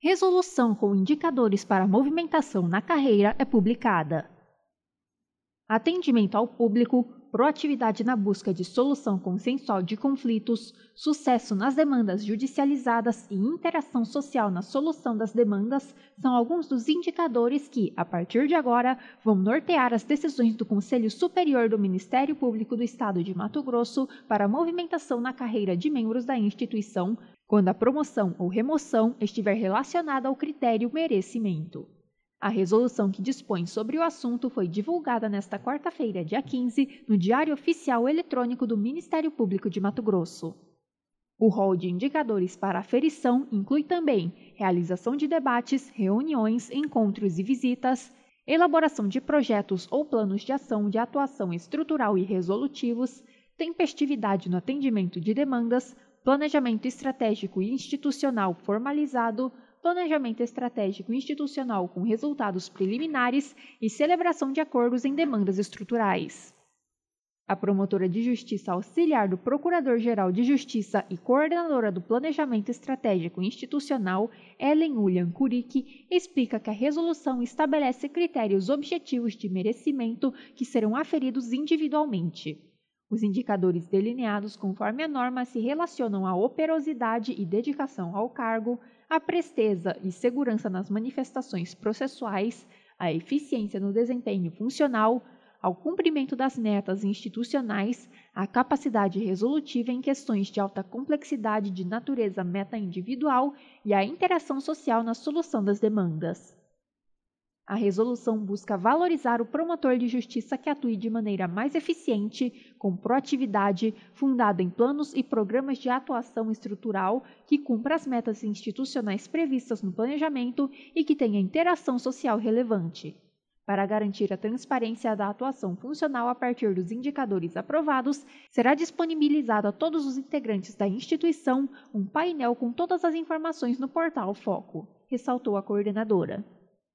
Resolução com indicadores para movimentação na carreira é publicada. Atendimento ao público, proatividade na busca de solução consensual de conflitos, sucesso nas demandas judicializadas e interação social na solução das demandas são alguns dos indicadores que, a partir de agora, vão nortear as decisões do Conselho Superior do Ministério Público do Estado de Mato Grosso para a movimentação na carreira de membros da instituição, quando a promoção ou remoção estiver relacionada ao critério merecimento. A resolução que dispõe sobre o assunto foi divulgada nesta quarta-feira, dia 15, no Diário Oficial Eletrônico do Ministério Público de Mato Grosso. O rol de indicadores para aferição inclui também realização de debates, reuniões, encontros e visitas, elaboração de projetos ou planos de ação de atuação estrutural e resolutivos, tempestividade no atendimento de demandas, planejamento estratégico e institucional formalizado, planejamento estratégico institucional com resultados preliminares e celebração de acordos em demandas estruturais. A promotora de justiça auxiliar do Procurador-Geral de Justiça e coordenadora do Planejamento Estratégico Institucional, Ellen William Curic, explica que a resolução estabelece critérios objetivos de merecimento que serão aferidos individualmente. Os indicadores delineados conforme a norma se relacionam à operosidade e dedicação ao cargo, à presteza e segurança nas manifestações processuais, à eficiência no desempenho funcional, ao cumprimento das metas institucionais, à capacidade resolutiva em questões de alta complexidade de natureza meta-individual e à interação social na solução das demandas. A resolução busca valorizar o promotor de justiça que atue de maneira mais eficiente, com proatividade, fundada em planos e programas de atuação estrutural que cumpra as metas institucionais previstas no planejamento e que tenha interação social relevante. Para garantir a transparência da atuação funcional a partir dos indicadores aprovados, será disponibilizado a todos os integrantes da instituição um painel com todas as informações no portal Foco, ressaltou a coordenadora.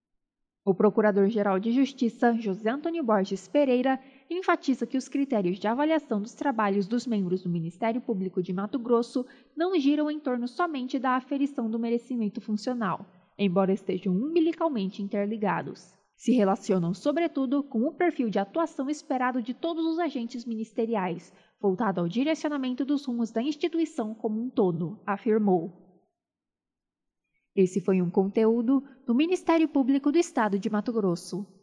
O Procurador-Geral de Justiça, José Antônio Borges Pereira, enfatiza que os critérios de avaliação dos trabalhos dos membros do Ministério Público de Mato Grosso não giram em torno somente da aferição do merecimento funcional, embora estejam umbilicalmente interligados. Se relacionam, sobretudo, com o perfil de atuação esperado de todos os agentes ministeriais, voltado ao direcionamento dos rumos da instituição como um todo, afirmou. Esse foi um conteúdo do Ministério Público do Estado de Mato Grosso.